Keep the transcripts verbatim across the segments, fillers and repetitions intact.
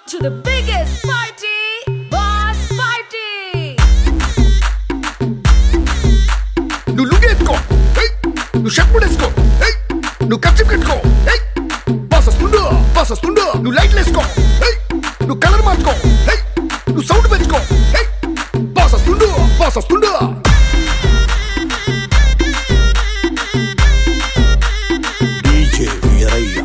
to the biggest party, Boss Party. నువ్వు లుంగి ఎత్తుకో, నువ్వు షర్ట్ కూడా వేసుకో, నువ్వు కచ్చిప్ కట్టుకో, బాస్ వస్తుండు బాస్ వస్తుండు, నువ్వు లైట్లు వేసుకో, నువ్వు కలర్ మార్చుకో, నువ్వు సౌండ్ పెంచుకో, బాస్ వస్తుండు బాస్ వస్తుండు. డీజే వీరయ్య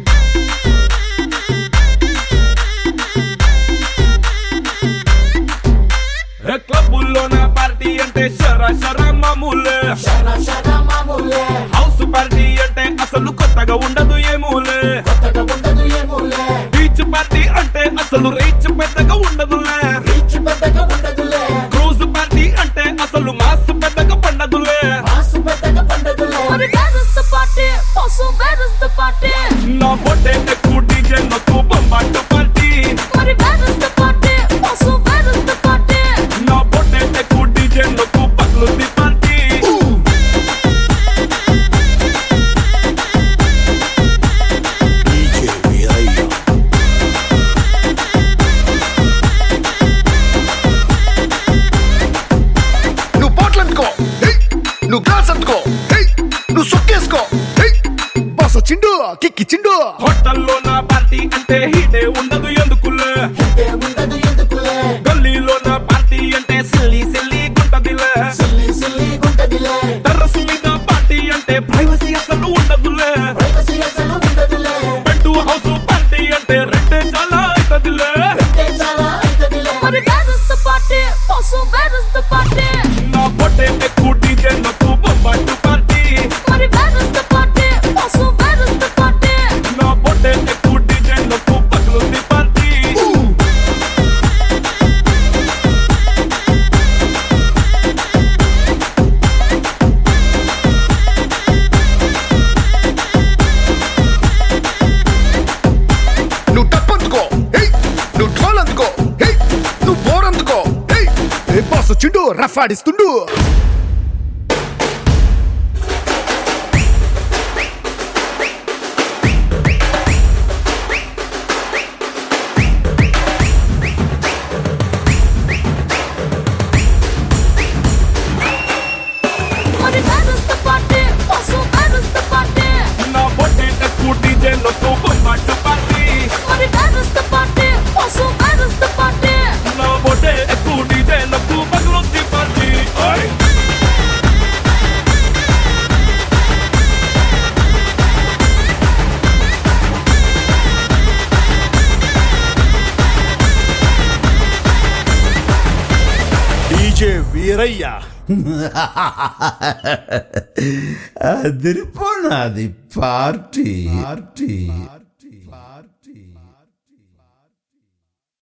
క్లబ్బుల్లోన పార్టీ అంటే శర శర మామూలే, హౌస్ పార్టీ అంటే అసలు కొత్తగా ఉండదు ఏమూలే, బీచ్ పార్టీ అంటే అసలు రీచ్ పెద్దగా ఉండదులే, క్రూజ్ పార్టీ అంటే అసలు మాస్ పెద్దగా పండదులే. But where is the party? Also, where is the party? నా బొట్టే ఎక్కువ డీజే నాకు బొంబాటు party, But where is the party? Also, where is the party? నా బొట్టే ఎక్కువ డీజే నాకు పగ్లుది పార్టీ. డీజే వీరయ్య నువ్వు బాటిల్ అందుకో, నువ్వు గ్లాస్ అందుకో, నువ్వు సొక్కేసుకో, బాస్ వచ్చిండు కిక్కిచ్చిండు. హోటల్లో నా పార్టీ అంటే హీటే ఉండదు ఎందుకులే, గల్లీలో నా పార్టీ అంటే సిల్లి సిల్లి గుంటదిలే, టెర్రస్ మీద పార్టీ అంటే ప్రైవసీ అసలు ఉండదులే, బెడ్ హౌస్ పార్టీ అంటే రెండే చాలా అవుతదిలే. But where is the party? Also, where is the party? నా బొట్టే ఎక్కువ డీజే నాకు బొంబాటు party, But where is the party? Also, where is the party? నా బొట్టే ఎక్కువ డీజే నాకు పగ్లుది పార్టీ. నువ్వు టప్ అందుకో, నువ్వు ఢోల్ అందుకో, నువ్వు బోర్ అందుకో, బాస్ వచ్చిండు రఫ్ ఆడిస్తుండు. But where is the party? Also, where is the party? నా బొట్టే ఎక్కువ డీజే నాకు బొంబాటు party, But where is the party? Also, where is the party? నా బొట్టే ఎక్కువ డీజే నాకు పగ్లుది పార్టీ. ఓయ్ డీజే వీరయ్య అదిరిపోనాది పార్టీ పార్టీ